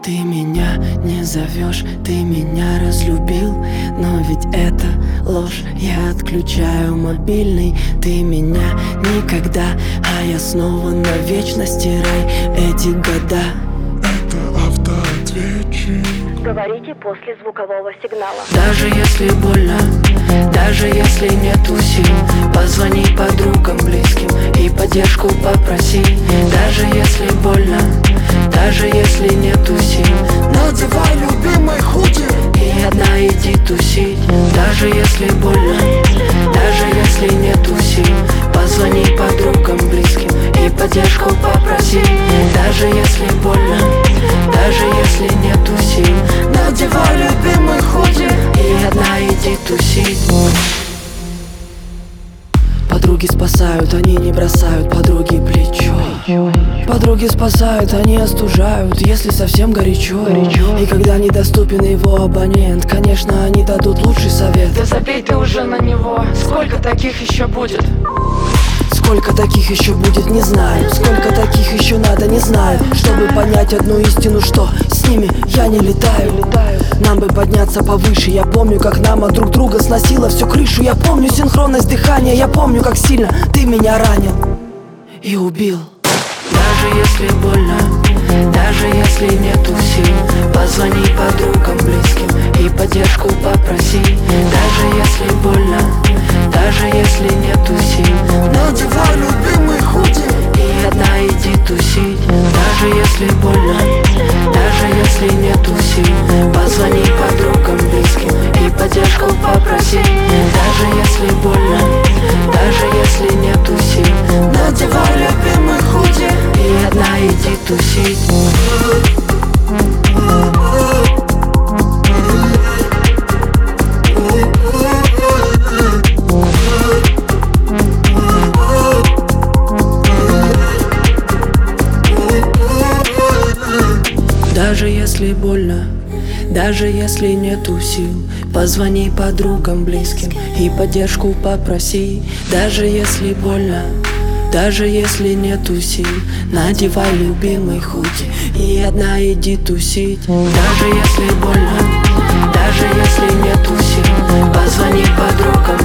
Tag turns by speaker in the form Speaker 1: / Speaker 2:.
Speaker 1: Ты меня не зовешь, ты меня разлюбил, но ведь это ложь, я отключаю мобильный. Ты меня никогда, а я снова навечно. Стирай эти года.
Speaker 2: Это автоответчик.
Speaker 3: Говорите после звукового сигнала.
Speaker 1: Даже если больно, даже если нету сил, позвони подругам, близким и поддержку попроси. Даже если больно, даже если нету сил,
Speaker 2: Надевай любимый худи
Speaker 1: и одна иди тусить. Даже если больно, даже если нету сил, позвони подругам, близким и поддержку попроси. Даже если больно, даже если нету сил, надевай любимый худи и одна иди тусить. Подруги спасают, они не бросают, подруги плечо. Подруги спасают, они остужают, если совсем горячо. И когда недоступен его абонент, конечно, они дадут лучший совет.
Speaker 4: Да забей ты уже на него, сколько таких еще будет?
Speaker 1: Сколько таких еще будет, не знаю. Сколько таких еще надо, не знаю. Чтобы понять одну истину, что с ними я не летаю. Нам бы подняться повыше. Я помню, как нам от друг друга сносило всю крышу. Я помню синхронность дыхания. Я помню, как сильно ты меня ранил и убил. Даже если больно, даже если нету сил, позвони подругам, близким и поддержку попроси. Даже если больно, даже если нету сил,
Speaker 2: Надевай любимый худи
Speaker 1: и одна иди тусить. Даже если больно, даже если нету сил, позвони подругам, близким и поддержку попроси. Даже если больно, даже если нету сил, надевай любимый худи и одна иди тусить. Даже если больно, даже если нету сил, позвони подругам, близким и поддержку попроси. Даже если больно, даже если нету сил, надевай любимый худи и одна иди тусить. Даже если больно, даже если нету сил, позвони подругам,